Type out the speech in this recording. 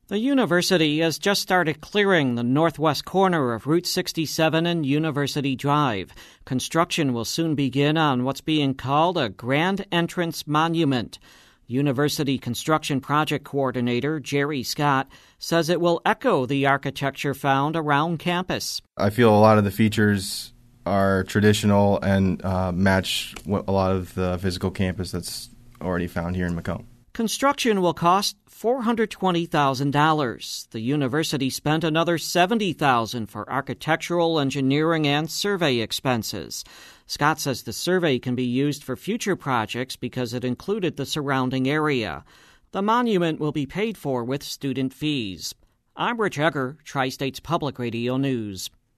The university has just started clearing the northwest corner of Route 67 and University Drive. Construction will soon begin on what's being called a Grand Entrance Monument. University Construction Project Coordinator Jerry Scott says it will echo the architecture found around campus. I feel a lot of the features are traditional and match a lot of the physical campus that's already found here in Macomb. Construction will cost $420,000. The university spent another $70,000 for architectural, engineering, and survey expenses. Scott says the survey can be used for future projects because it included the surrounding area. The monument will be paid for with student fees. I'm Rich Egger, Tri-States Public Radio News.